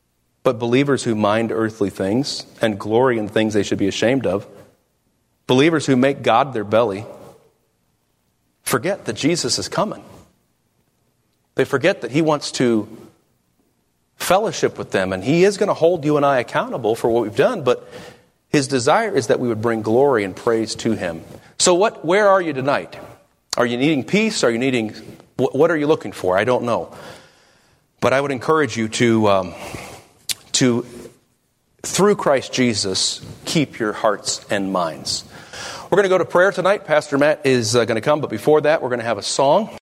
but believers who mind earthly things and glory in things they should be ashamed of, believers who make God their belly, forget that Jesus is coming. They forget that he wants to fellowship with them, and he is going to hold you and I accountable for what we've done, but his desire is that we would bring glory and praise to him. So what? Where are you tonight? Are you needing peace? Are you needing, what are you looking for? I don't know. But I would encourage you to, um, to through Christ Jesus, keep your hearts and minds. We're going to go to prayer tonight. Pastor Matt is uh, going to come, but before that, we're going to have a song.